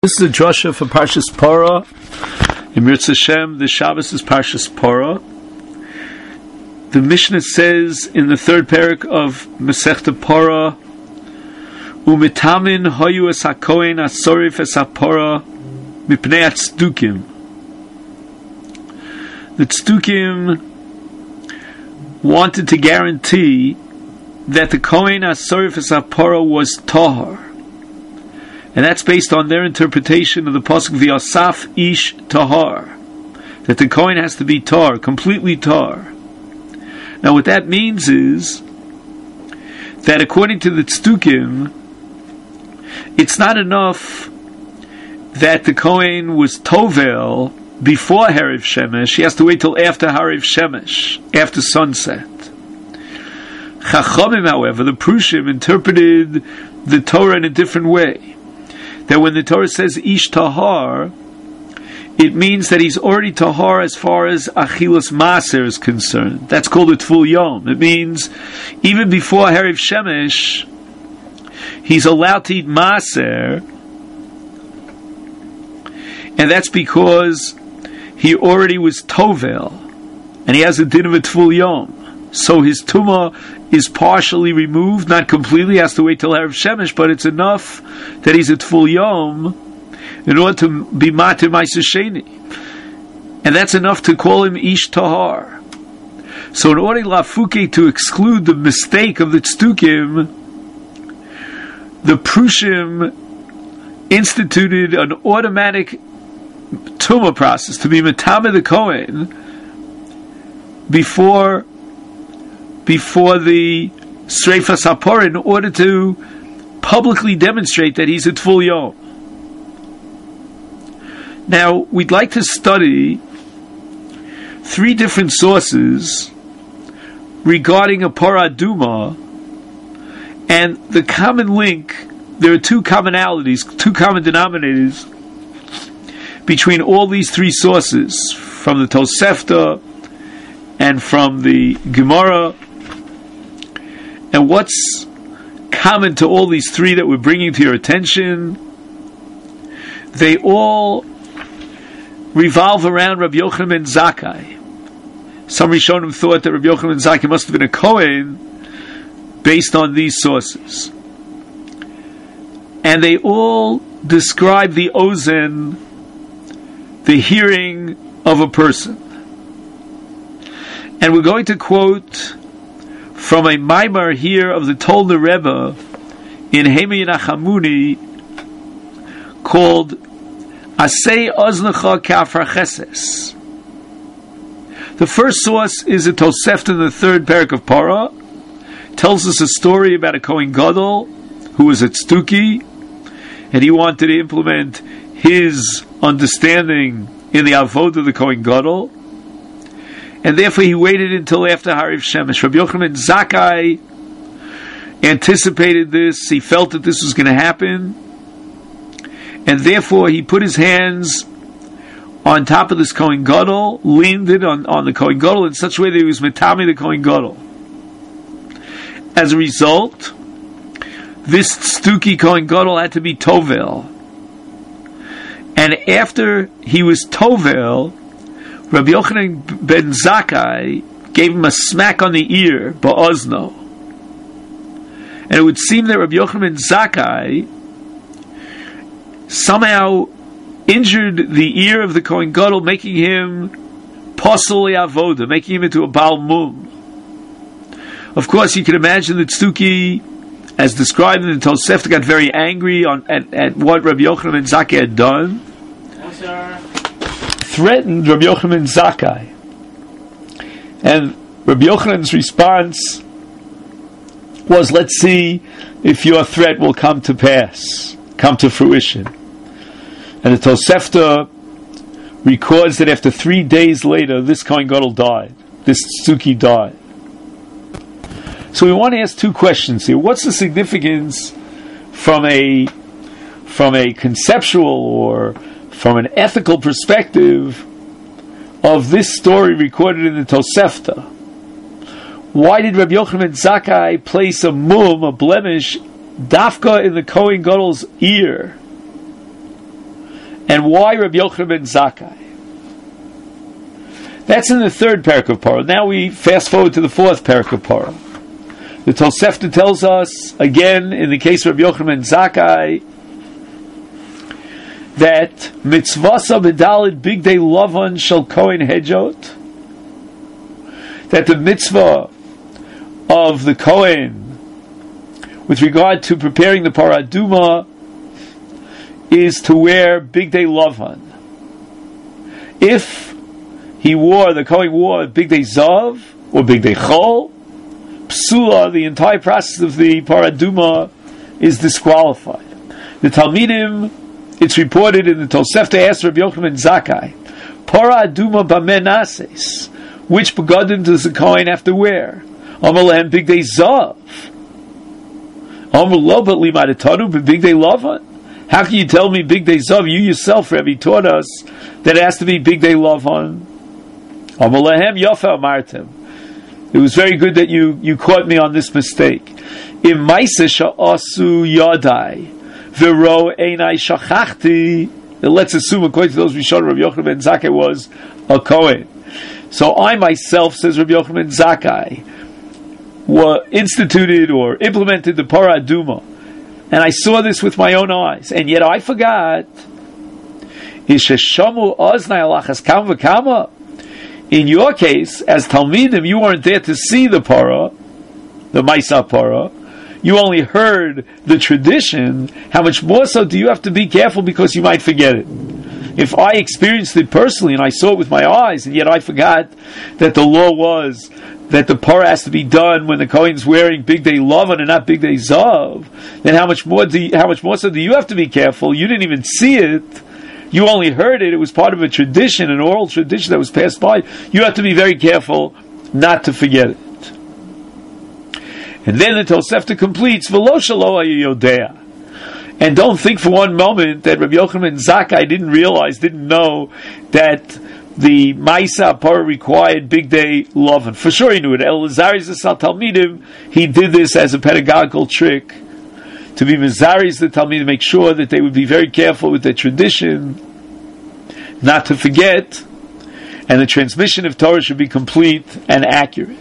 This is the drasha for Parshas Parah. In Mirz Hashem, the Shabbos is Parshas Parah. The Mishnah says in the third parak of Masechta Parah, "Umitamin hoyu es hakohen asorif es hapara mipnei tzdukim." The tzdukim wanted to guarantee that the kohen asorif es hapara was tahar. And that's based on their interpretation of the pasuk V'yasaf ish tahar, that the kohen has to be tar, completely tar. Now, what that means is that according to the tzdukim, it's not enough that the kohen was tovel before Hariv Shemesh. He has to wait till after Hariv Shemesh, after sunset. Chachamim, however, the Prushim interpreted the Torah in a different way. That when the Torah says ish tahar, it means that he's already tahar as far as achilas maser is concerned. That's called a tful yom. It means even before Hariv Shemesh, he's allowed to eat maser, and that's because he already was tovel, and he has a din of a tful yom. So his tumah is partially removed, not completely, has to wait till Hariv Shemesh, but it's enough that he's at tful yom in order to be matir ma'aser sheni. And that's enough to call him ish tahar. So in order lafuke to exclude the mistake of the tzdukim, the Prushim instituted an automatic tumah process to be metame the kohen before the Sreifas HaPorah in order to publicly demonstrate that he's at tful yom. Now, we'd like to study three different sources regarding a Parah Aduma, and the common link, there are two commonalities, two common denominators between all these three sources, from the Tosefta and from the Gemara. And what's common to all these three that we're bringing to your attention? They all revolve around Rabbi Yochanan ben Zakkai. Some Rishonim thought that Rabbi Yochanan ben Zakkai must have been a Kohen based on these sources. And they all describe the ozen, the hearing of a person. And we're going to quote from a maimar here of the Tolner Rebbe in Hemi Nachamuni called Asei Oznecha Kafar Cheses. The first source is a Tosefta in the third parak of Parah. Tells us a story about a Kohen Gadol who was at Tzduki, and he wanted to implement his understanding in the Avod of the Kohen Gadol, and therefore he waited until after Hariv Shemesh. Rabbi Yochanan ben Zakkai anticipated this. He felt that this was going to happen, and therefore he put his hands on top of this Kohen Gadol, leaned it on the Kohen Gadol in such a way that he was metami the Kohen Gadol. As a result, this Tzduki Kohen Gadol had to be tovel, and after he was tovel, Rabbi Yochanan ben Zakkai gave him a smack on the ear, ba'ozno. And it would seem that Rabbi Yochanan ben Zakkai somehow injured the ear of the Kohen Gadol, making him posel avoda, making him into a Baal Mum. Of course, you can imagine that Tzduki, as described in the Tosefta, got very angry at what Rabbi Yochanan ben Zakkai had done. Threatened Rabbi Yochanan ben Zakkai, and Rabbi Yochanan's response was, "Let's see if your threat will come to pass, come to fruition." And the Tosefta records that after 3 days later, this Kohen Gadol died. This Tzduki died. So we want to ask two questions here. What's the significance from a conceptual or from an ethical perspective of this story recorded in the Tosefta? Why did Rabbi Yochanan ben Zakkai place a mum, a blemish, dafka in the Kohen Gadol's ear? And why Rabbi Yochanan ben Zakkai? That's in the third parak of Parah. Now we fast forward to the fourth parak of Parah. The Tosefta tells us, again, in the case of Rabbi Yochanan ben Zakkai, that mitzvasa b'dalid bigdei lavan shel kohen hedjot, that the mitzvah of the kohen with regard to preparing the parah aduma is to wear bigdei lavan. If the kohen wore bigdei zav or bigdei chol, psula, the entire process of the parah aduma is disqualified. The Talmidim, it's reported in the Tosefta, asked Rabbi Yochanan ben Zakkai, parah aduma b'meh nases, which begadim does the kohen have to wear? Amar lehem bigdei zav. Amar lo but limadatanu b'bigdei lavan. How can you tell me bigdei zav? You yourself, Rabbi, taught us that it has to be bigdei lavan. Amar lehem yafa amartem. It was very good that you caught me on this mistake. Im ma'aseh sha'asu yadai v'ro einai shachachti. Let's assume, according to those Rishonim, Rabbi Yochanan ben Zakkai was a kohen. So I myself, says Rabbi Yochanan ben Zakkai, instituted or implemented the parah aduma, and I saw this with my own eyes, and yet I forgot. Isheshamu oznai alachas kam v'kama. In your case, as Talmidim, you weren't there to see the parah, the Maisa parah. You only heard the tradition. How much more so do you have to be careful because you might forget it? If I experienced it personally and I saw it with my eyes, and yet I forgot that the law was that the parah has to be done when the kohen's wearing bigdei lavan and not bigdei zav, then how much more so do you have to be careful? You didn't even see it. You only heard it. It was part of a tradition, an oral tradition that was passed by. You have to be very careful not to forget it. And then the Tosefta completes, V'lo shelo yodea. And don't think for one moment that Rabbi Yochanan ben Zakkai didn't know that the Maisa parah required bigdei lavan. For sure he knew it. Elazar Zisal Talmidim, he did this as a pedagogical trick, to be Mizaris the Talmud, to make sure that they would be very careful with their tradition, not to forget, and the transmission of Torah should be complete and accurate.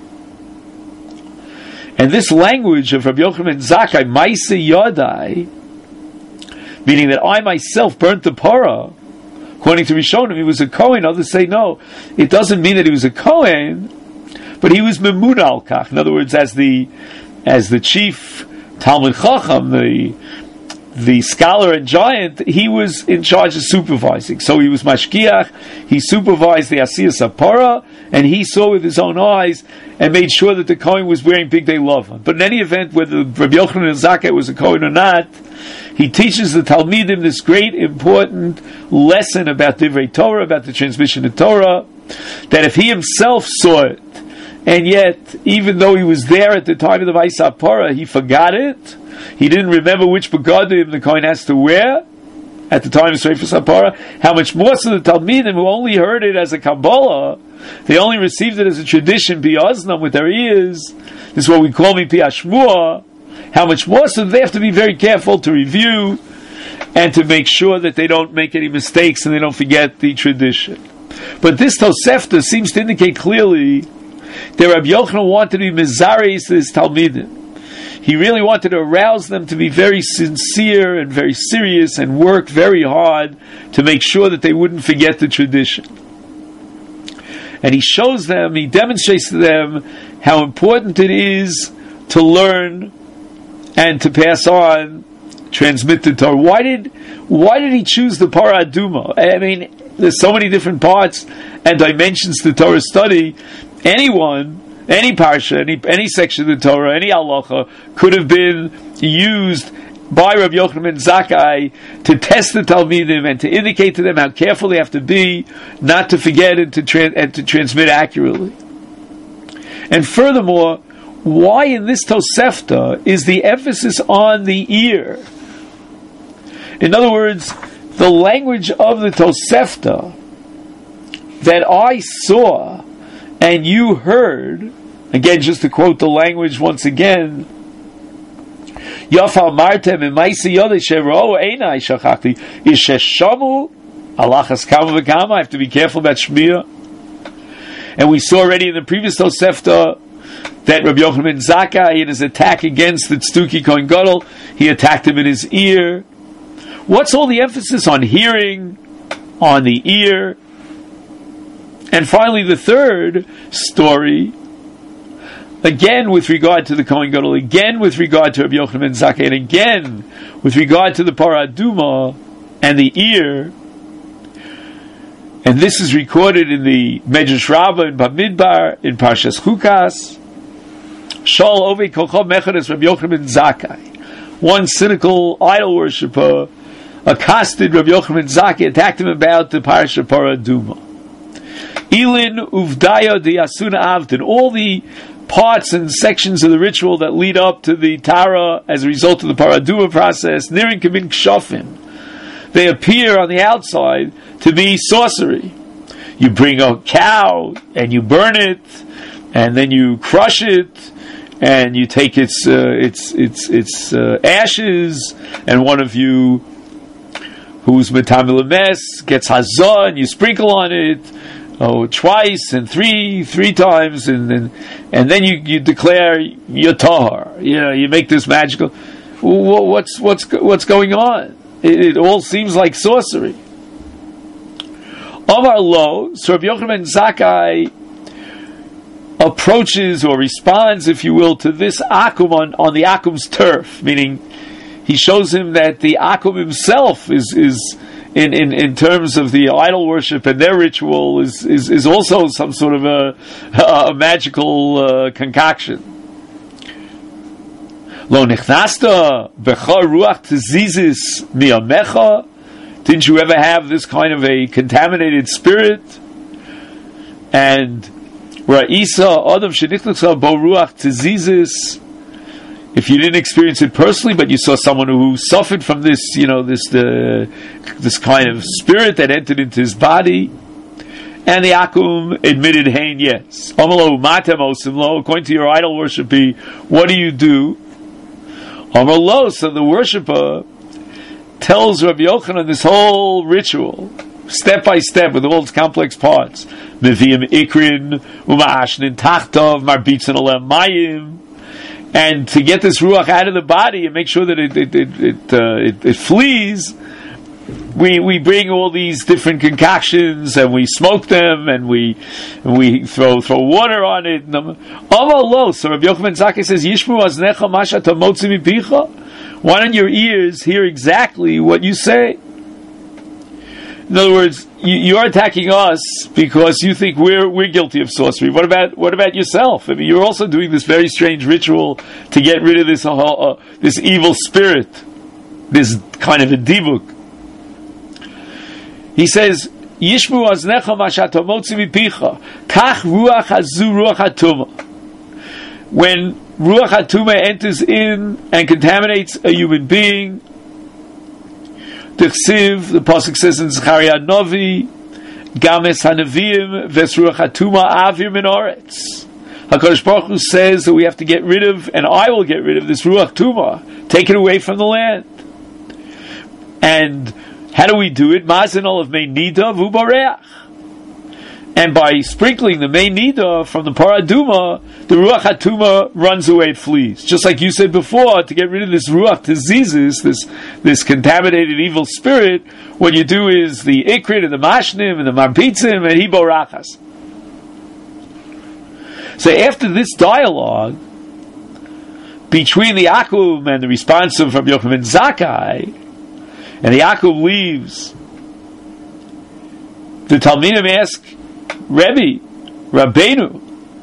And this language of Rabbi Yochanan ben Zakkai, Maisa Yadai, meaning that I myself burnt the parah, according to Rishonim, he was a Kohen. Others say no. It doesn't mean that he was a Kohen, but he was Memuna al Kach. In other words, as the chief Talmud Chacham, the scholar and giant, he was in charge of supervising. So he was mashkiach, he supervised the Asiyas HaParah, and he saw with his own eyes and made sure that the Kohen was wearing bigdei lavan. But in any event, whether Rabbi Yochanan ben Zakkai was a Kohen or not, he teaches the Talmidim this great important lesson about Divrei Torah, about the transmission of Torah, that if he himself saw it, and yet, even though he was there at the time of the Maisa parah, he forgot it. He didn't remember which begadim the Kohen has to wear at the time of Seifus HaParah. How much more so the Talmidim, who only heard it as a Kabbalah, they only received it as a tradition, bi'oznam, with their ears. This is what we call Mipi Hashmuah. How much more so they have to be very careful to review and to make sure that they don't make any mistakes and they don't forget the tradition. But this Tosefta seems to indicate clearly that Rabbi Yochanan wanted to be Mizaris to his Talmidim. He really wanted to arouse them to be very sincere and very serious and work very hard to make sure that they wouldn't forget the tradition. And he demonstrates to them how important it is to learn and to pass on, transmit the Torah. Why did he choose the Parah Aduma? I mean, there's so many different parts and dimensions to Torah study. Anyone, any parsha, any section of the Torah, any halacha could have been used by Rabbi Yochanan ben Zakkai to test the Talmidim and to indicate to them how careful they have to be not to forget and to transmit accurately. And furthermore, why in this Tosefta is the emphasis on the ear? In other words, the language of the Tosefta that I saw and you heard, again, just to quote the language once again, Yafal Martem and Maisi Yodei Shero Einai Shachakti Isheshamu Alachas Kama V'Kama. I have to be careful about Shmiya. And we saw already in the previous Tosefta that Rabbi Yochanan ben Zakkai, in his attack against the Tzduki Kohen Gadol, he attacked him in his ear. What's all the emphasis on hearing, on the ear? And finally, the third story, again with regard to the Kohen Gadol, again with regard to Rabbi Yochanan ben Zakkai, and again with regard to the Parah Adumah and the ear. And this is recorded in the Medrash Rabbah in Bamidbar in Parshas Chukas. Shal Ovei Kolchov Mechanes Rabbi Yochanan ben Zakkai. One cynical idol worshipper accosted Rabbi Yochanan ben Zakkai, attacked him about the Parsha Parah Adumah. Ilin Uvdaya de Asuna Avdin. All the parts and sections of the ritual that lead up to the Tara as a result of the Parah Adumah process, Nirin Kavin Kshofim. They appear on the outside to be sorcery. You bring a cow and you burn it, and then you crush it, and you take its ashes, and one of you who's metamil mes gets hazah, and you sprinkle on it twice and three times, and then you declare you're tahar. You make this magical. What's going on? It all seems like sorcery. Omar Lo, so Rabbi Yochanan ben Zakkai approaches or responds, if you will, to this Akum on the Akum's turf, meaning he shows him that the Akum himself is in terms of the idol worship and their ritual is also some sort of a magical concoction. Lo nechnasta becha ruach tzizis miyamecha. Didn't you ever have this kind of a contaminated spirit? And ra'isa adam shenichnacha bo ruach tzizis. If you didn't experience it personally, but you saw someone who suffered from this, this kind of spirit that entered into his body, and the Akum admitted, "Hein, yes." Amalo matem osimlo. According to your idol worship, what do? Amalo. So the worshipper tells Rabbi Yochanan this whole ritual, step by step, with all its complex parts. Meviyim ikrin uma'ashnin tachtav marbitzin alem mayim. And to get this ruach out of the body and make sure that it flees, we bring all these different concoctions and we smoke them and we throw water on it. So Rabbi Yochanan ben Zakkai says, "Yishmu aznecha masha tamotzi mipicha." Why don't your ears hear exactly what you say? In other words, you're attacking us because you think we're guilty of sorcery. What about yourself? I mean, you're also doing this very strange ritual to get rid of this evil spirit, this kind of a dibuk. He says, "Yishmu aznecha mashatomotzi mipicha kach ruach hazu ruach hatuma." When ruach hatuma enters in and contaminates a human being, the pasuk says in Zechariah Novi, Games Hanavim Ves Ruach Hatuma Avir Min Oretz. HaKadosh Baruch Hu says that we have to get rid of, and I will get rid of this Ruach Tuma, take it away from the land. And how do we do it? Mazin Olav Mei Nida V'Bareach. And by sprinkling the Mei Nida from the Parah Adumah, the Ruach HaTumah runs away, it flees. Just like you said before, to get rid of this Ruach Tzizis, this contaminated evil spirit, what you do is the Ikrit and the Mashnim and the Marpitzim and Hibo Rachas. So after this dialogue between the Akum and the response of Rabbi Yochanan ben Zakkai, and the Akum leaves, the Talmidim ask Rebbe, Rabbeinu,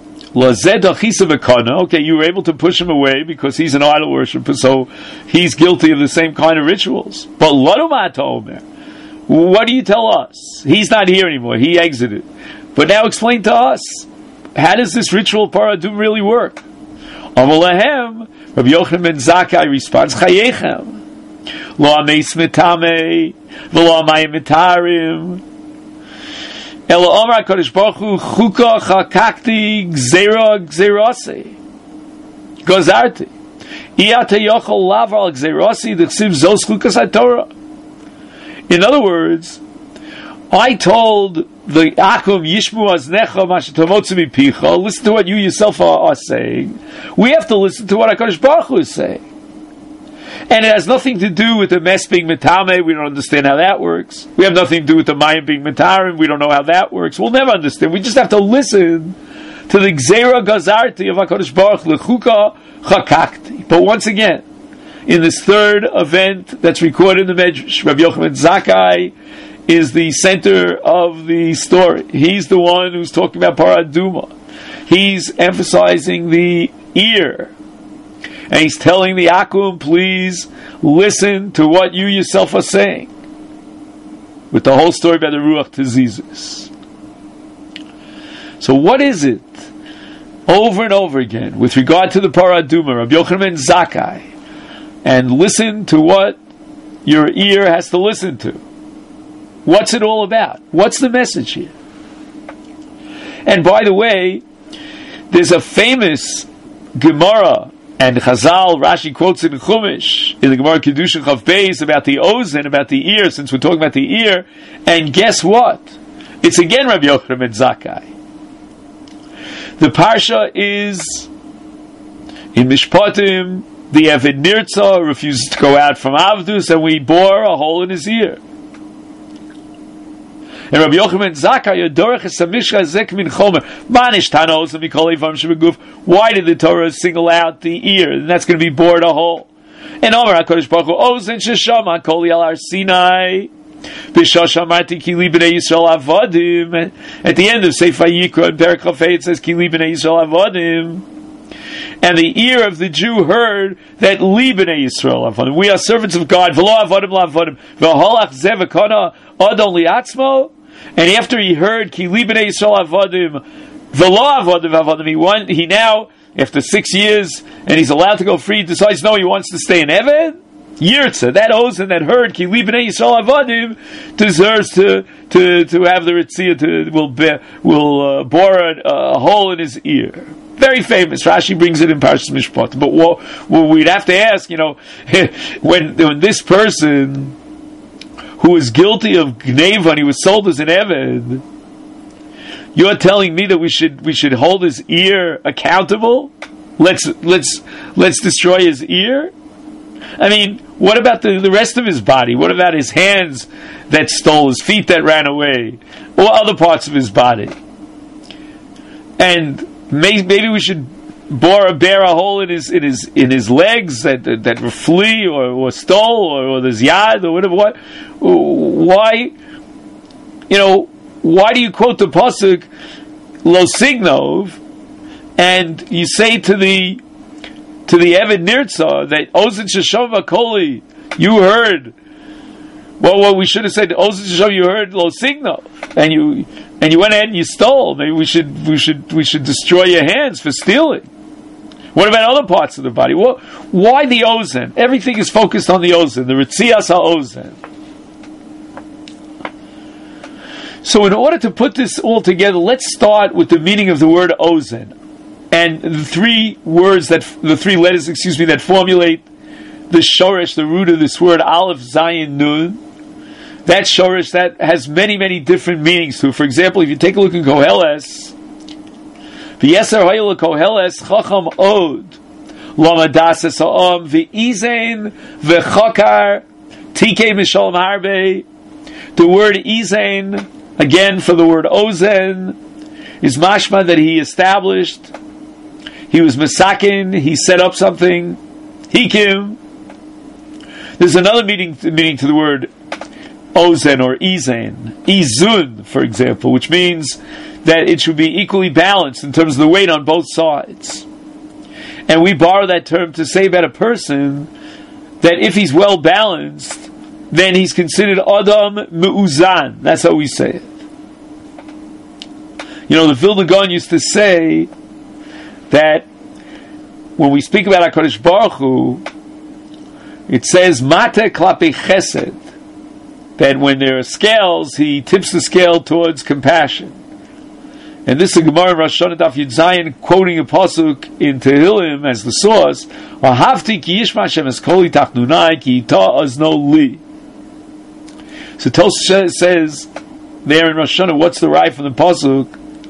okay, you were able to push him away because he's an idol worshiper, so he's guilty of the same kind of rituals. But what do you tell us? He's not here anymore. He exited. But now explain to us, how does this ritual Parah Adumah really work? Amalahem, Rabbi Yochanan ben Zakkai responds, Chayechem, lo ameis mitame, v'lo amayim mitarim, Ela Omar HaKadosh Baruch Hu Chuka Chakakti Gzera Gzerase Gozarti. In other words, I told the Akum Yishmu Aznecha Mashatomotsu Mipicha, listen to what you yourself are saying. We have to listen to what HaKadosh Baruch Hu is saying. And it has nothing to do with the mess being metame. We don't understand how that works. We have nothing to do with the mayim being metarim. We don't know how that works. We'll never understand. We just have to listen to the Gzeira Gazarti of HaKadosh Baruch Hu, Lechuka Chakakti. But once again, in this third event that's recorded in the Medrash, Rabbi Yochanan Zakkai is the center of the story. He's the one who's talking about Paraduma. He's emphasizing the ear. And he's telling the Akum, please listen to what you yourself are saying. With the whole story about the Ruach Tzizus. So what is it? Over and over again, with regard to the Paraduma, Rabbi Yochanan Zakkai, and listen to what your ear has to listen to. What's it all about? What's the message here? And by the way, there's a famous Gemara, and Chazal, Rashi quotes it in Chumash, in the Gemara Kedushin Chav Beis, about the ozen, about the ear, since we're talking about the ear. And guess what? It's again Rabbi Yochanan Zakkai. The parsha is in Mishpatim. The Eved Nirtza refuses to go out from Avdus, and we bore a hole in his ear. And Rabbi Yochanan Zakkai, Yodorach Esamishcha Zek Min Chomer, Manish Tanos Mikol Ivam Shebeguf. Why did the Torah single out the ear? And that's going to be bored a hole. And Omer HaKadosh Baruch Hu, Ozen Sheshama Kol Yal Har Sinai, B'Shosh Amarti Kili B'nei Yisrael Avodim. At the end of Sefer Yikra in Perek Chafei, it says Kili B'nei Yisrael Avodim. And the ear of the Jew heard that Li B'nei Yisrael Avodim. We are servants of God. V'lo Avodim L'Avodim. V'holach Zeh V'kona Adon Li'atzmo. And after he heard Ki Li B'nei Yisrael Avodim, V'lo Avodim Avodim, he now, after 6 years, and he's allowed to go free, decides no, he wants to stay in Eved. Yirtza, that ozen that heard Ki Li B'nei Yisrael Avodim, deserves to have the Ritzia, will bore a hole in his ear. Very famous. Rashi brings it in Parshas Mishpat. But what we'd have to ask, when this person who was guilty of Gneva and he was sold as an Eved, you're telling me that we should hold his ear accountable? Let's destroy his ear? I mean, what about the rest of his body? What about his hands that stole, his feet that ran away, or other parts of his body? And maybe we should bear a hole in his legs that flee or stole or there's yad or whatever. Why? Why do you quote the pasuk Lo Signov and you say to the Eved Nirtza that Ozen Sheshova Koli, you heard? Well, what we should have said, Ozen Sheshova, you heard Lo Signov, and you went ahead and you stole. Maybe we should destroy your hands for stealing. What about other parts of the body? Well, why the ozen? Everything is focused on the ozen, the Ritzias HaOzen. So in order to put this all together, let's start with the meaning of the word ozen. And the three letters, that formulate the shoresh, the root of this word, Aleph, Zayin, Nun. That shoresh, that has many, many different meanings to it. For example, if you take a look in Koheles, V'yeser hoyel Koheles chacham od lamadas ha'am v'izen v'chakar tikei mishalom harbe. The word izen, again for the word ozen, is mashma that he established, he was masakin, he set up something, hikim. There's another meaning to the word ozen or izen, izun, for example, which means that it should be equally balanced in terms of the weight on both sides. And we borrow that term to say about a person that if he's well balanced, then he's considered Adam Me'uzan. That's how we say it. The Vilna Gaon used to say that when we speak about HaKadosh Baruch Hu, it says Mate Klape Chesed, that when there are scales, he tips the scale towards compassion. and this is Gemara in Rosh Hashanah Daf Yud Zayin, quoting a pasuk in Tehillim as the source. Ahavti ki yishma Hashem es kol itachnunai ki ita azno li. So Tosfos says there in Rosh Hashanah, what's the right from the pasuk?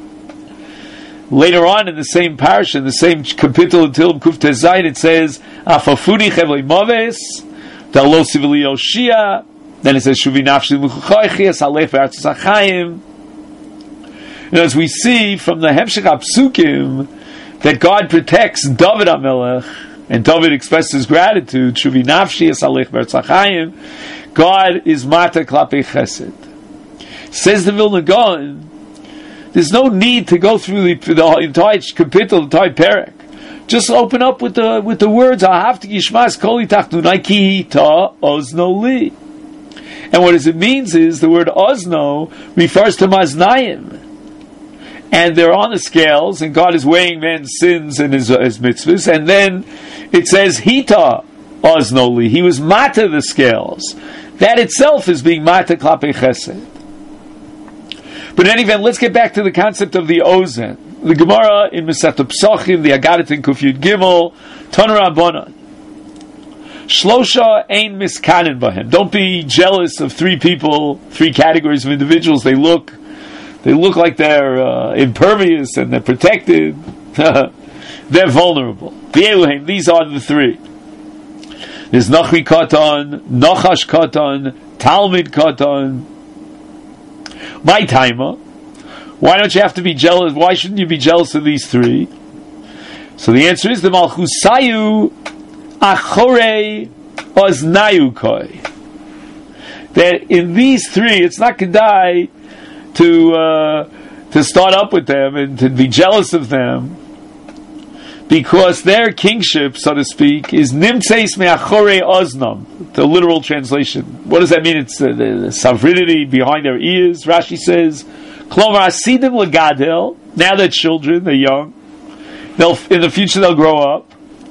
Later on in the same parasha, in the same kapitel of Tehillim Kuf Tez Zayin, it says Afafuni chevlei maves dalo sivli yoshia. Then it says Shuvi nafshi l'muchachaychi es halech v'artzos hachayim. And as we see from the Hemshech HaPsukim that God protects David HaMelech, and David expresses gratitude, Shuvi nafshi es halech v'artzos hachayim, God is mata klapei chesed. Says the Vilna Gaon, there's no need to go through the entire kapitel, the entire parak. Just open up with the words Ahavti Yishmas Kol Itachnunai Ki Ta Ozno Li. And what it means is the word Ozno refers to Maznayim. And they're on the scales, and God is weighing man's sins and his mitzvahs, and then it says Hita Ozno Li. He was mata the scales. That itself is being mata klapei chesed. But in any event, let's get back to the concept of the Ozen. The Gemara in Masechta Pesachim, the Agadat in Kuf Yud Gimel, Tana Rabbanan. Shlosha ein miskanin bahem. Don't be jealous of three people, three categories of individuals. They look like they're impervious and they're protected. They're vulnerable. These are the three. There's Nachri Katan, Nachash Katan, Talmid Katan. My timer. Why don't you have to be jealous? Why shouldn't you be jealous of these three? So the answer is the Malchusayu Achorei Oznayu Koi. That in these three, it's not Kedai to start up with them and to be jealous of them, because their kingship, so to speak, is Nimtzeis Me'achorei Oznam. The literal translation. What does that mean? It's the sovereignty behind their ears. Rashi says, Klomar Asidim Lagadel. Now they're children, they're young. In the future they'll grow up.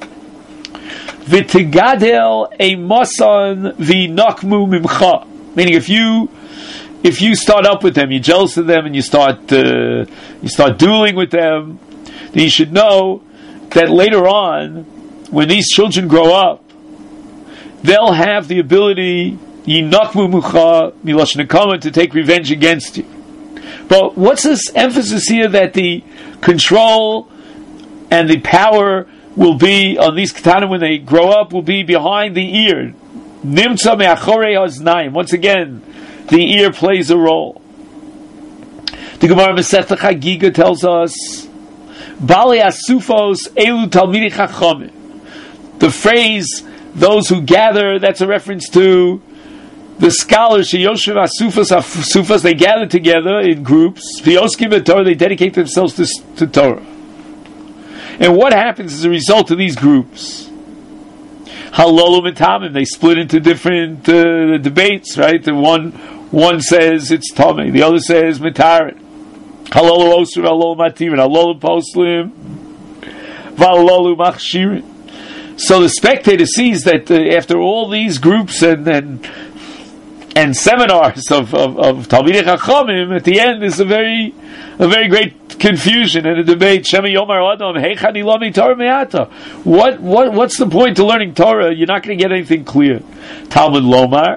V'tigadel Emosan V'nakmu Mimcha. Meaning, if you start up with them, you're jealous of them, and you start dueling with them, then you should know that later on, when these children grow up, they'll have the ability, Yinakmu Mucha Miloshen Nekama, to take revenge against you. But what's this emphasis here that the control and the power will be on these ketanim when they grow up, will be behind the ear? Nimtza me'achorei haznayim. Once again, the ear plays a role. The Gemara Masechta Chagiga tells us, Bali asufos elu talmidei chachamim. The phrase, those who gather, that's a reference to the scholars, Sheyoshev Asufas, they gather together in groups. V'yoskim b'Torah, they dedicate themselves to Torah. And what happens as a result of these groups? Halolu mitamim, they split into different debates, right? The one says it's Tomei, the other says Mitarit. Halolu osur, halolu matirin, halolu poslim, v'halolu machshirin. So the spectator sees that after all these groups and seminars of Talmidei Chachamim, at the end is a very great confusion and a debate. Shema Yomar Adam, Heichani Lami Torah Me'ata. What's the point to learning Torah? You're not going to get anything clear. Talmud Lomar,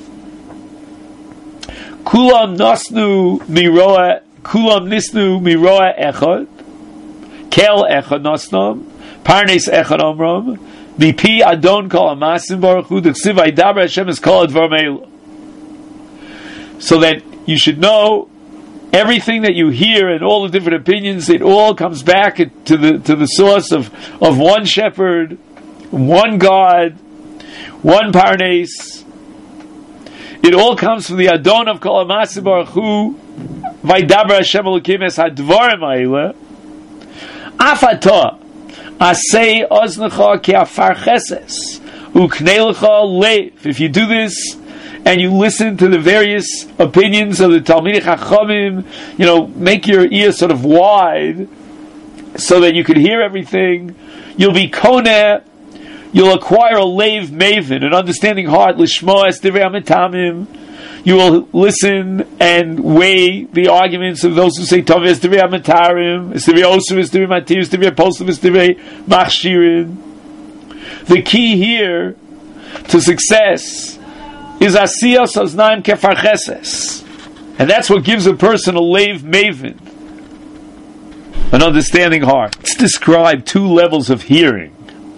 Kulam Nisnu Miroa Echad, Kel Echad Nasnam, Parnes Echad Omram, Mipi Adon Kol Amasim Baruch Hu, D'chsiv Vaydaber Hashem Es Kol Advar Meila. So that you should know everything that you hear and all the different opinions, it all comes back to the source of one shepherd, one God, one Parnes. It all comes from the Adon of Kol Amasim Baruch Hu, Vaydaber Hashem Elokim Es Hadvarim Ha'ila. Afatah Asei Oznecha Ki Afar Cheses Uknei Lecha Lev. If you do this and you listen to the various opinions of the Talmidei Chachamim, make your ears sort of wide so that you can hear everything. You'll be koneh. You'll acquire a leiv maven, an understanding heart. Lishmo es divrei hamitamim. You will listen and weigh the arguments of those who say Tov is Divrei Amatarim, is Divrei Osir, is Divrei Matir, is Divrei Posel, is Divrei Machshirin. The key here to success is Asiyas Oznaim Kefarcheses. And that's what gives a person a leiv maven, an understanding heart. Let's describe two levels of hearing.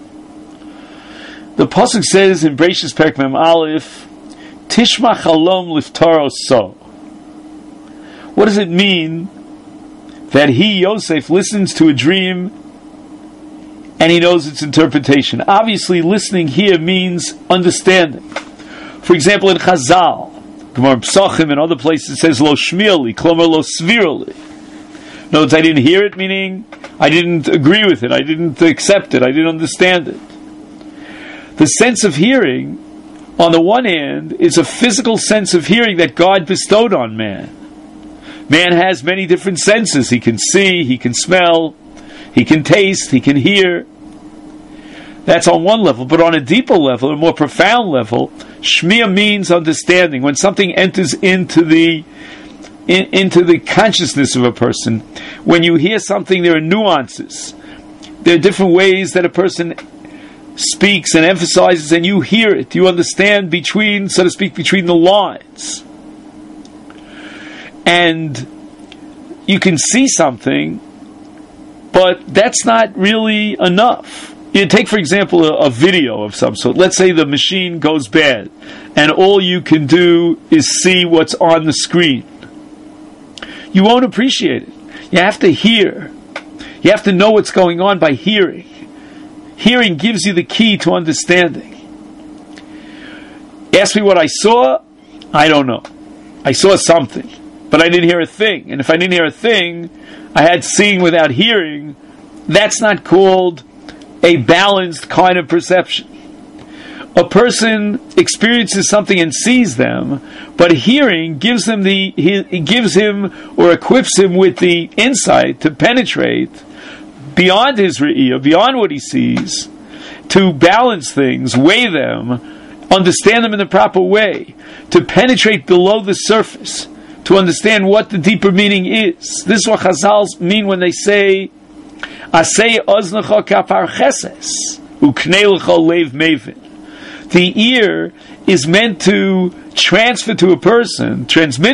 The pasuk says in Bereishis Perek Mem Aleph, Tishma Chalom Liftaro So. What does it mean that he, Yosef, listens to a dream and he knows its interpretation? Obviously, listening here means understanding. For example, in Chazal, Gemara Psachim and other places, it says Lo Shmieli, Klomer Lo Svirli. Notice I didn't hear it, meaning I didn't agree with it, I didn't accept it, I didn't understand it. The sense of hearing, on the one hand, is a physical sense of hearing that God bestowed on man. Man has many different senses. He can see, he can smell, he can taste, he can hear. That's on one level. But on a deeper level, a more profound level, Shmiya means understanding. When something enters into the consciousness of a person, when you hear something, there are nuances. There are different ways that a person speaks and emphasizes, and you hear it. You understand between, so to speak, between the lines. And you can see something, but that's not really enough. You take, for example, a video of some sort. Let's say the machine goes bad, and all you can do is see what's on the screen. You won't appreciate it. You have to hear. You have to know what's going on by hearing. Hearing gives you the key to understanding. Ask me what I saw, I don't know. I saw something, but I didn't hear a thing. And if I didn't hear a thing, I had seeing without hearing. That's not called a balanced kind of perception. A person experiences something and sees them, but hearing gives him or equips him with the insight to penetrate beyond his re'iyah, beyond what he sees, to balance things, weigh them, understand them in the proper way, to penetrate below the surface, to understand what the deeper meaning is. This is what Chazal mean when they say, Asei oznecha kapar cheses, uknei lecha leiv mevin. The ear is meant to transmit to a person,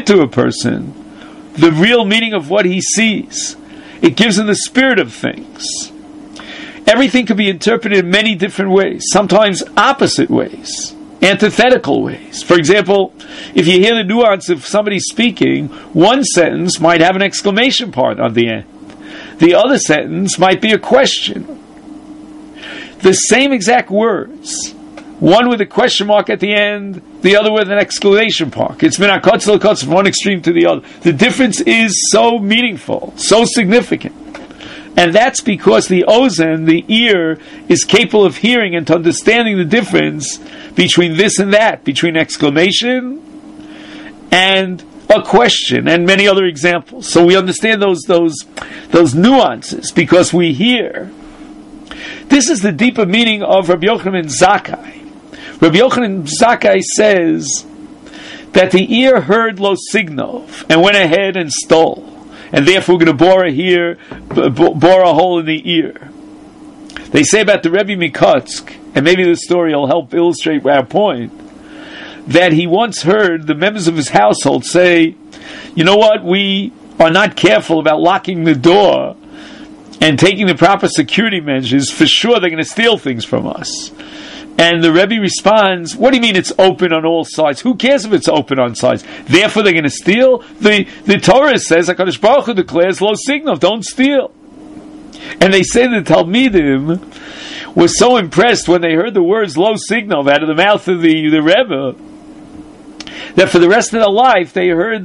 the real meaning of what he sees. It gives him the spirit of things. Everything can be interpreted in many different ways, sometimes opposite ways, antithetical ways. For example, if you hear the nuance of somebody speaking, one sentence might have an exclamation point on the end. The other sentence might be a question. The same exact words, one with a question mark at the end, the other with an exclamation mark. It's min hakotz l'kotz from one extreme to the other. The difference is so meaningful, so significant. And that's because the ozen, the ear, is capable of hearing and to understanding the difference between this and that, between exclamation and a question, and many other examples. So we understand those nuances because we hear. This is the deeper meaning of Rabbi Yochanan Zakkai. Rabbi Yochanan Zakkai says that the ear heard lo signov and went ahead and stole, and therefore we're going to bore a hole in the ear. They say about the Rebbe Mikotsk, and maybe this story will help illustrate our point, that he once heard the members of his household say, you know what, we are not careful about locking the door and taking the proper security measures, for sure they're going to steal things from us. And the Rebbe responds, what do you mean it's open on all sides? Who cares if it's open on sides? Therefore they're going to steal? The Torah says, HaKadosh Baruch Hu declares, lo signov, don't steal. And they say the Talmidim were so impressed when they heard the words lo signov out of the mouth of the Rebbe, that for the rest of their life they heard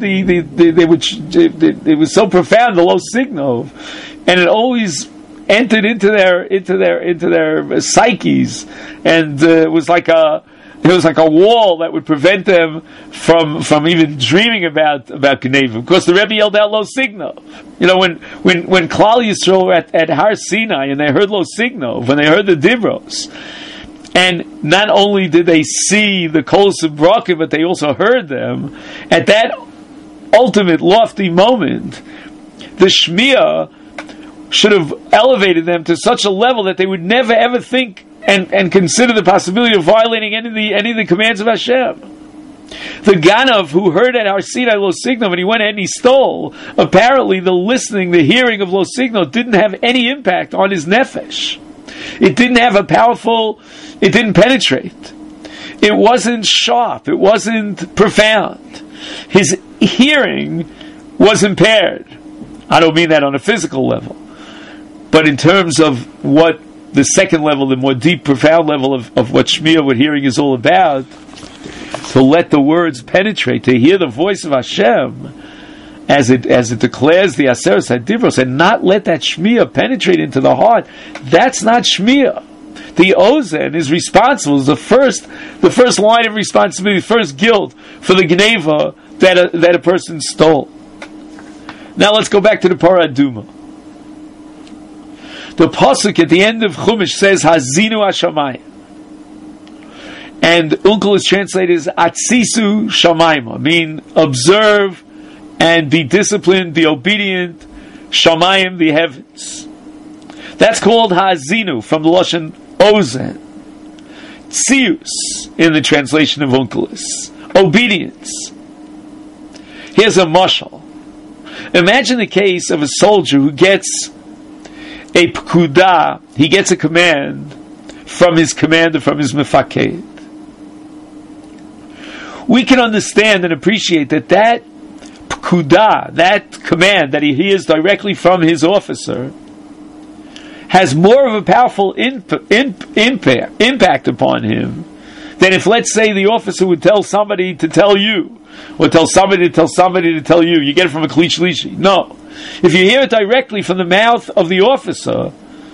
it was so profound, the lo signov, and it always entered into their psyches, and it was like a wall that would prevent them from even dreaming about Gnevim. Of course, the Rebbe yelled out lo signov. You know, when Klal Yisrael were at Har Sinai and they heard lo signov, when they heard the Divros, and not only did they see the Kolos of Bracha, but they also heard them, at that ultimate lofty moment, the Shmiya should have elevated them to such a level that they would never ever think and consider the possibility of violating any of the commands of Hashem. The Ganav who heard at Har Sinai Lo Signo, when he went ahead and he stole, apparently the listening, the hearing of Lo Signo didn't have any impact on his nefesh. It didn't have it didn't penetrate. It wasn't sharp. It wasn't profound. His hearing was impaired. I don't mean that on a physical level, but in terms of what the second level, the more deep, profound level of what Shmiya, what hearing is all about, to let the words penetrate, to hear the voice of Hashem as it declares the Aseret HaDivros, and not let that Shmiya penetrate into the heart. That's not Shmiya. The Ozen is responsible, is the first line of responsibility, the first guilt for the Gneva that a person stole. Now let's go back to the Parah Aduma. The pasuk at the end of Chumash says Hazinu Hashamayim, and Unkel is translated as Atzisu Shamayim, mean observe and be disciplined, be obedient. Shamayim, the heavens. That's called Hazinu from the Lashon Ozen. Tzius in the translation of Unkelis. Obedience. Here's a mashal. Imagine the case of a soldier who gets a pekudah, he gets a command from his commander, from his mefaked. We can understand and appreciate that pekudah, that command that he hears directly from his officer, has more of a powerful impact upon him than if, let's say, the officer would tell somebody to tell you, or tell somebody to tell somebody to tell you. You get it from a Kli Shlishi. No. If you hear it directly from the mouth of the officer,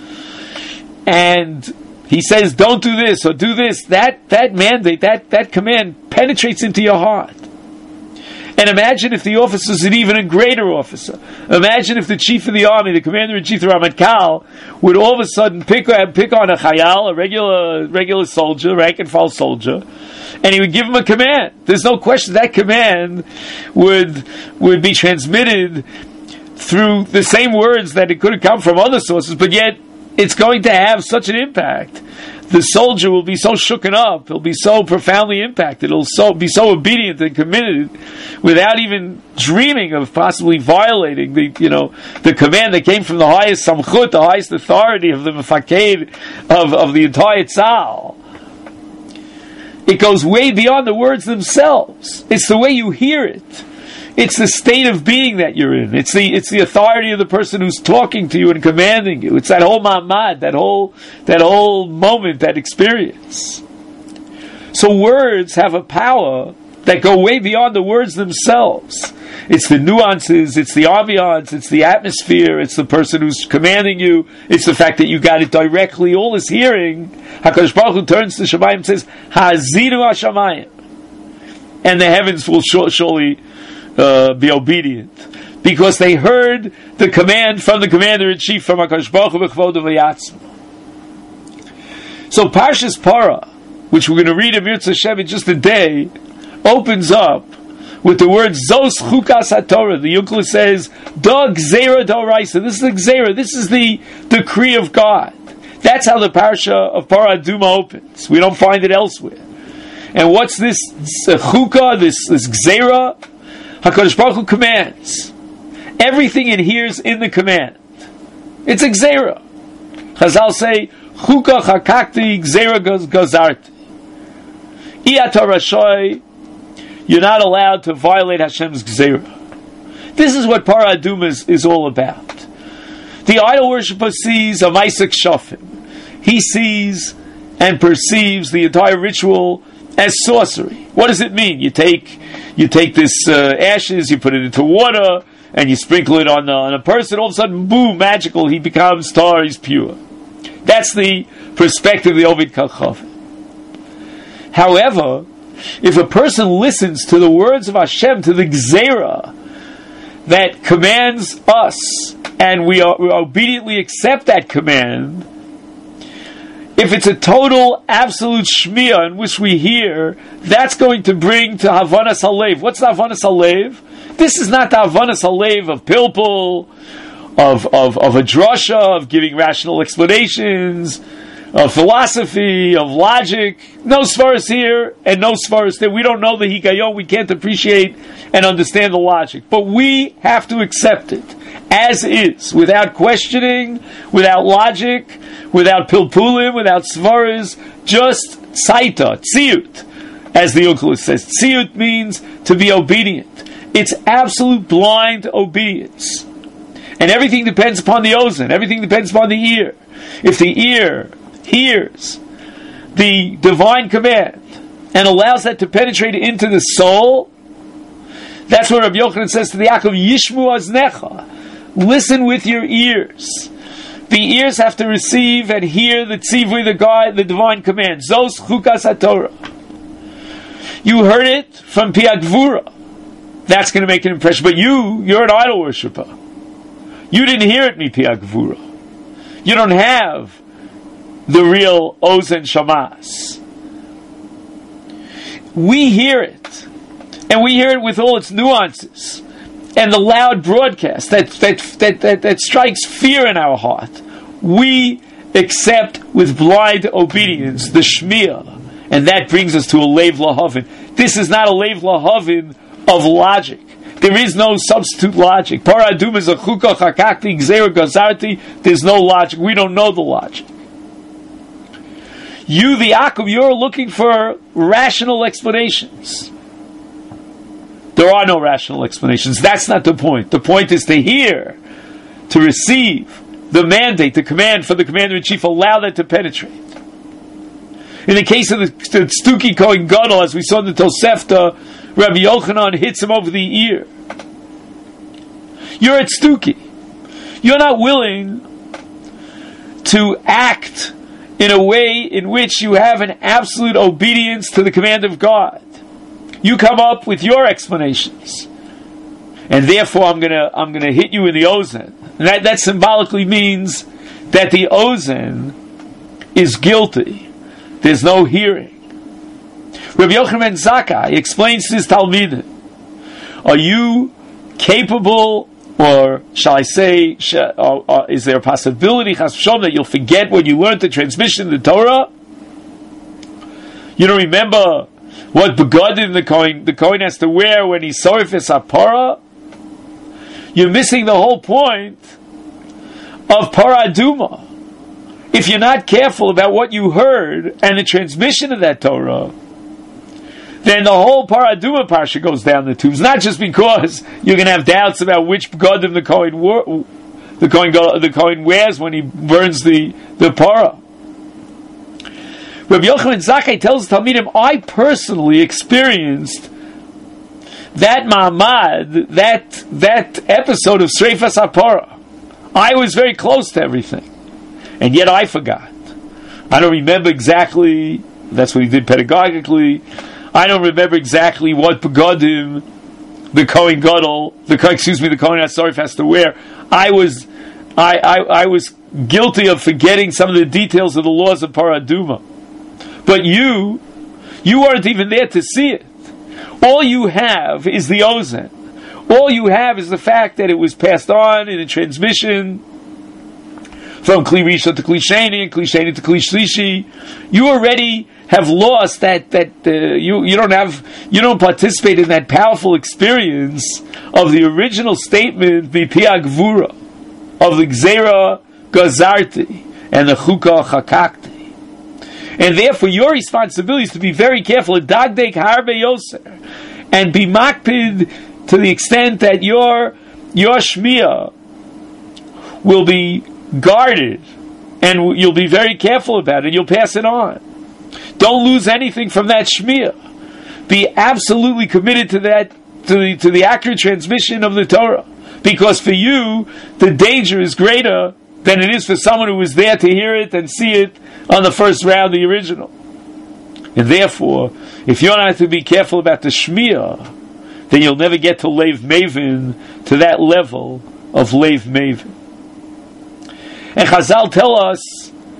and he says, don't do this or do this, that mandate, that command penetrates into your heart. And imagine if the officer is an even a greater officer. Imagine if the chief of the army, the commander-in-chief, the Ramatkal, would all of a sudden pick on a chayal, a regular soldier, rank-and-file soldier, and he would give him a command. There's no question that command would be transmitted through the same words that it could have come from other sources, but yet it's going to have such an impact. The soldier will be so shooken up, he'll be so profoundly impacted, he'll be so obedient and committed, without even dreaming of possibly violating the command that came from the highest samchut, the highest authority of the mefaked of the entire tzal. It goes way beyond the words themselves. It's the way you hear it. It's the state of being that you're in. It's the authority of the person who's talking to you and commanding you. It's that whole ma'amad, that whole moment, that experience. So words have a power that go way beyond the words themselves. It's the nuances, it's the ambiance, it's the atmosphere, it's the person who's commanding you, it's the fact that you got it directly. All this hearing, HaKadosh Baruch Hu turns to Shamayim and says, Hazinu HaShamayim. And the heavens will surely be obedient, because they heard the command from the commander-in-chief, from HaKadosh Baruch Hu B'Kvodo V'Yatzmo. So Parshas Parah, which we're going to read in Mirza Hashem in just a day, opens up with the words Zos Chukas HaTorah. The Yunkel says, Da Gzeira D'Oraisa. This is the Gzeira. This is the decree of God. That's how the Parsha of Parah Aduma opens. We don't find it elsewhere. And what's this Chukah, this Gzeira? HaKadosh Baruch Hu commands. Everything it hears in the command. It's a Gzeira. Chazal say, Chukah Chakakti Gzeira Gazarti. Iyata Rashoy, you're not allowed to violate Hashem's Gzeira. This is what Parah Aduma is all about. The idol worshiper sees a Ma'aseh Shofim. He sees and perceives the entire ritual as sorcery. What does it mean? You take this ashes, you put it into water, and you sprinkle it on a person. All of a sudden, boom, magical. He becomes tar. He's pure. That's the perspective of the Ovid Kalchav. However, if a person listens to the words of Hashem, to the Gzeira that commands us, and we obediently accept that command, if it's a total, absolute shmiya in which we hear, that's going to bring to Havanas Halev. What's the Havanas Halev? This is not the Havanas Halev of pilpul, of a drasha, of giving rational explanations, of philosophy, of logic. No svaras here and no svaras there. We don't know the higayon. We can't appreciate and understand the logic. But we have to accept it as is, without questioning, without logic, without pilpulim, without svaras, just saita, tziyut, as the Onkelos says. Tziyut means to be obedient. It's absolute blind obedience. And everything depends upon the ozen. Everything depends upon the ear. If the ear hears the divine command and allows that to penetrate into the soul, that's what Rabbi Yochanan says to the Yaakov, Yishmu aznecha. Listen with your ears. The ears have to receive and hear the tzivui, the divine command. Zos chukas haTorah. You heard it from Pi Gvura. That's going to make an impression. But you're an idol worshiper. You didn't hear it, Pi Gvura. You don't have the real Ozen Shamas. We hear it, and we hear it with all its nuances, and the loud broadcast that strikes fear in our heart. We accept with blind obedience the Shmiya, and that brings us to a Leiv Lahavin. This is not a Leiv Lahavin of logic. There is no substitute logic. Paradum is a chukah chakakti gzeira gazarti. There's no logic. We don't know the logic. You, the Akum, you're looking for rational explanations. There are no rational explanations. That's not the point. The point is to hear, to receive the mandate, the command for the Commander-in-Chief, allow that to penetrate. In the case of the Stuki Kohen Gadol, as we saw in the Tosefta, Rabbi Yochanan hits him over the ear. You're at Stuki. You're not willing to act in a way in which you have an absolute obedience to the command of God. You come up with your explanations, and therefore I'm gonna hit you in the ozen. And that symbolically means that the ozen is guilty. There's no hearing. Rabbi Yochanan ben Zakkai explains to his Talmidim, are you capable, or shall I say, is there a possibility, chas v'shalom, that you'll forget when you learned the transmission of the Torah? You don't remember what begadim the Kohen has to wear when he's sorif es hapara? You're missing the whole point of paraduma. If you're not careful about what you heard and the transmission of that Torah, then the whole paraduma parsha goes down the tubes. Not just because you're going to have doubts about which begadim the Kohen wears when he burns the parah. Rabbi Yochanan ben Zakkai tells Talmidim, I personally experienced that ma'amad, that episode of Sreifas HaParah. I was very close to everything, and yet I forgot. I don't remember exactly. That's what he did pedagogically. I don't remember exactly what begadim the Kohen Gadol, the Kohen HaSorif has to wear. I was guilty of forgetting some of the details of the laws of paraduma. But you weren't even there to see it. All you have is the ozen. All you have is the fact that it was passed on in a transmission from Kli Rishon to Kli Sheni and Kli Sheni to Kli Shlishi. You already have lost that you don't participate in that powerful experience of the original statement B'Pi Gvura of the Gzeira Gazarti and the Chukah Chakakti. And therefore, your responsibility is to be very careful, dagdek harbe yoser, and be makpid to the extent that your shmiya will be guarded, and you'll be very careful about it. You'll pass it on. Don't lose anything from that shmiya. Be absolutely committed to that, to the accurate transmission of the Torah, because for you the danger is greater than it is for someone who was there to hear it and see it on the first round, the original. And therefore, if you're not to be careful about the Shmiya, then you'll never get to Leiv Mavin, to that level of Leiv Mavin. And Chazal tell us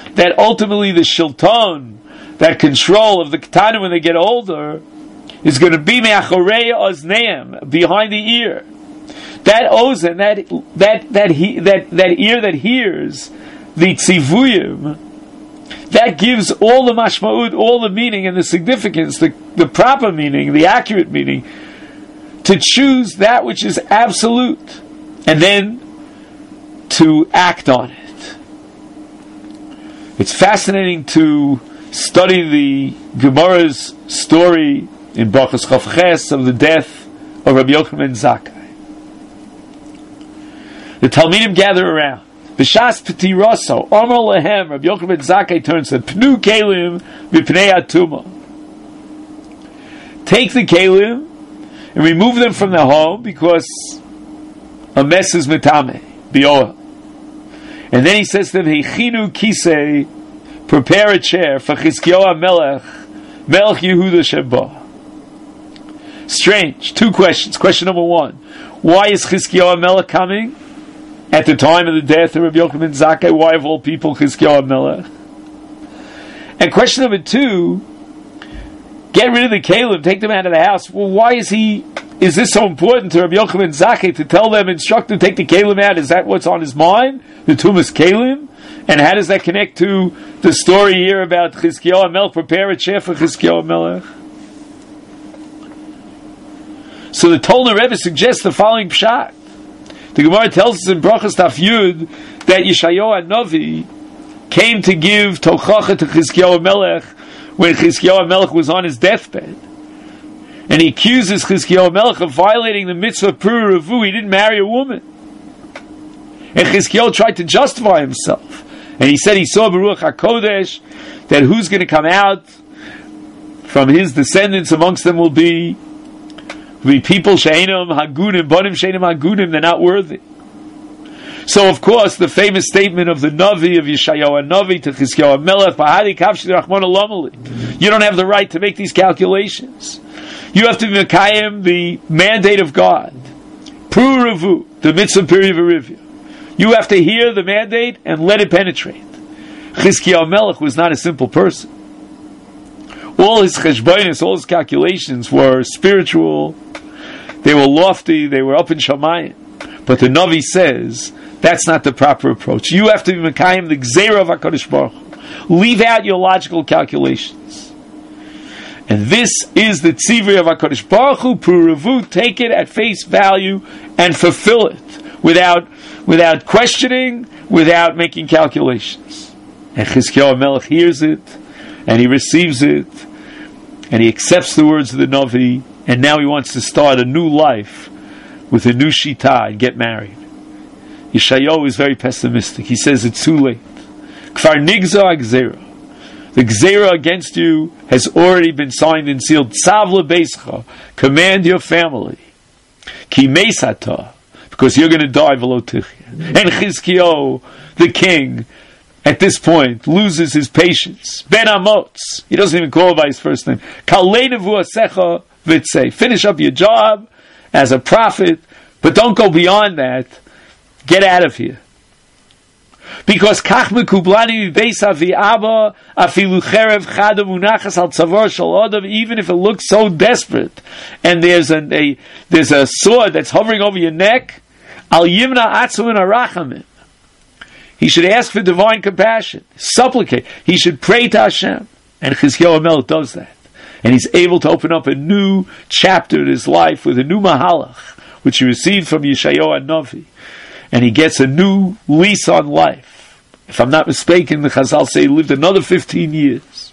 that ultimately the shilton, that control of the Ketanim when they get older, is going to be me'achorei ozneim, behind the ear. That ozen, that ear that hears the tzivuyim, that gives all the mashma'ud, all the meaning and the significance, the proper meaning, the accurate meaning, to choose that which is absolute, and then to act on it. It's fascinating to study the Gemara's story in Brachos Chaf Ches of the death of Rabbi Yochanan ben Zakkai. The Talmidim gather around. B'shas P'tiraso, Amar Lehem, Rabbi Yochanan ben Zakkai turns to Pnu Kelim V'pnei Atuma. Take the Kelim and remove them from the home because a mess is metame, b'oel. And then he says to them, Heichinu Kisei, prepare a chair for Chizkiyahu Melech Yehuda Sheba. Strange. Two questions. Question number one. Why is Chizkiyahu Melech coming at the time of the death of Rabbi Yochanan ben Zakkai? Why of all people Chizkiyahu Melech? And question number two, get rid of the Kalim, take them out of the house. Well, why is this so important to Rabbi Yochanan ben Zakkai to tell them, instruct them, take the Kalim out? Is that what's on his mind? The Tumas Kalim? And how does that connect to the story here about Chizkiyahu Melech, prepare a chair for Chizkiyahu Melech? So the Tolner Rebbe suggests the following pshat. The Gemara tells us in Brachos Daf Yud that Yeshayahu Hanavi came to give Tochacha to Chizkiyahu Melech when Chizkiyahu Melech was on his deathbed. And he accuses Chizkiyahu Melech of violating the mitzvah Pru Revu. He didn't marry a woman. And Chizkiyahu tried to justify himself. And he said he saw Baruch HaKodesh, that who's going to come out from his descendants, amongst them will be people Sheinam Hagunim, Bonim Sheinam Hagunim, they're not worthy. So of course the famous statement of the Navi, of Yeshayahu Navi to Chizkiyahu Melech, you don't have the right to make these calculations. You have to be Mekayim the mandate of God. Pru Revu, the mitzvah period of Rivya. You have to hear the mandate and let it penetrate. Chizkiyahu Melech was not a simple person. All his cheshbonis, all his calculations were spiritual, they were lofty, they were up in Shamayim. But the Navi says, that's not the proper approach. You have to be Mekayim the Gzeira of HaKadosh Baruch Hu. Leave out your logical calculations. And this is the Tzivri of HaKadosh Baruch Hu, Pru Revu, take it at face value and fulfill it without questioning, without making calculations. And Chizkiyahu Melech hears it, and he receives it, and he accepts the words of the Navi, and now he wants to start a new life with a new shita and get married. Yeshayahu is very pessimistic. He says it's too late. Kfar nigza gzera. The gzera against you has already been signed and sealed. Tzavla beischa. Command your family. Ki meisata. Because you're going to die v'lo tichya. And Chizkiyahu, the king, at this point, loses his patience. Ben Amotz. He doesn't even call by his first name. Kalei nevuasecha v'tzei. Finish up your job as a prophet, but don't go beyond that. Get out of here. Because kach mekublani beis avi abba afilu cherev chada munachas al tzavar shel adam, even if it looks so desperate, and there's a sword that's hovering over your neck, al yimna atzuin arachamim. He should ask for divine compassion, supplicate. He should pray to Hashem. And Chizkiyahu Melech does that. And he's able to open up a new chapter in his life with a new mahalach, which he received from Yeshayahu Navi. And he gets a new lease on life. If I'm not mistaken, the Chazal say he lived another 15 years.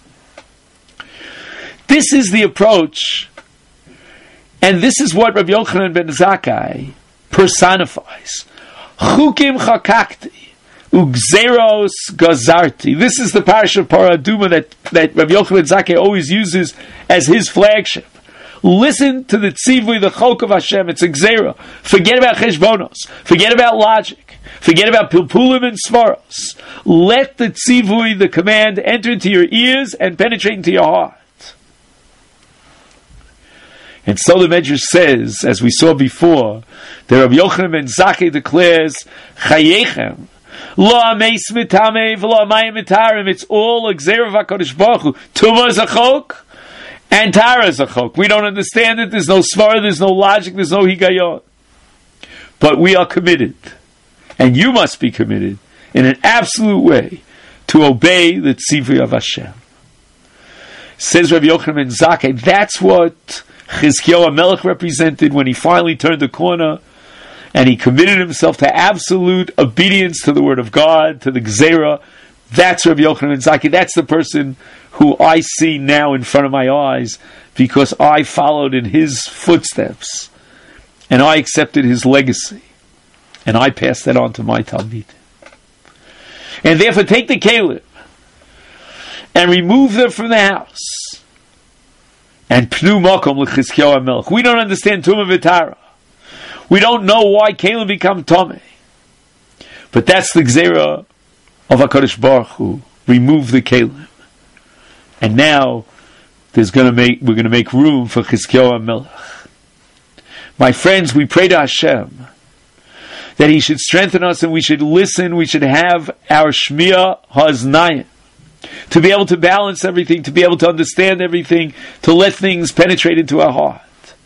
This is the approach, and this is what Rabbi Yochanan ben Zakkai personifies. Chukim chakakti. Ugzeros gazarti. This is the parasha of Paraduma that Rabbi Yochanan ben Zakkai always uses as his flagship. Listen to the tzivui, the chok of Hashem. It's a gzera. Forget about cheshbonos. Forget about logic. Forget about pilpulim and svaros. Let the tzivui, the command, enter into your ears and penetrate into your heart. And so the Medrash says, as we saw before, that Rabbi Yochanan ben Zakkai declares, Chayechem, Lo ameis mitame v'lo amayim mitarim. It's all a gzeira v'HaKadosh Baruch Hu. Tumah is a chok, and Tara is a chok. We don't understand it. There's no svara, there's no logic, there's no higayon. But we are committed, and you must be committed in an absolute way to obey the tzivui of Hashem. Says Rabbi Yochanan ben Zakkai, that's what Chizkiyahu HaMelech represented when he finally turned the corner and he committed himself to absolute obedience to the word of God, to the Gzeira. That's Rabbi Yochanan ben Zakkai. That's the person who I see now in front of my eyes because I followed in his footsteps and I accepted his legacy and I passed that on to my Talmid. And therefore take the Kalim and remove them from the house. And Pnu Makom l'Chizkiyahu HaMelech. We don't understand Tumah V'Tara. We don't know why Kalim become Tomei. But that's the Gzeira of HaKadosh Baruch Hu. Remove the Kalim. And now we're going to make room for Chizkiyahu HaMelech. My friends, we pray to Hashem that He should strengthen us and we should listen, we should have our Shmiya Haznayim, to be able to balance everything, to be able to understand everything, to let things penetrate into our heart.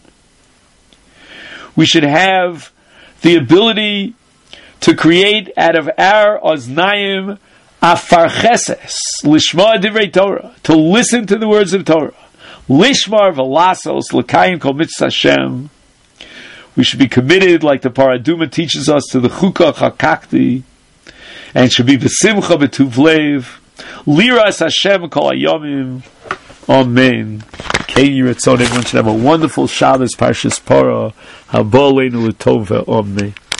We should have the ability to create out of our Aznayim Afarcheses, Lishma Divrei Torah, to listen to the words of Torah. Lishmar Velasos, L'Kayim Kol Mitzvah Hashem. We should be committed, like the Paraduma teaches us, to the Chukah Chakakti, and it should be B'Simcha B'Tuv Lev, Liras Hashem Kol Hayomim. Amen. Everyone should have a wonderful Shabbos, Parshas Parah. Haba Aleinu L'Tova. Amen.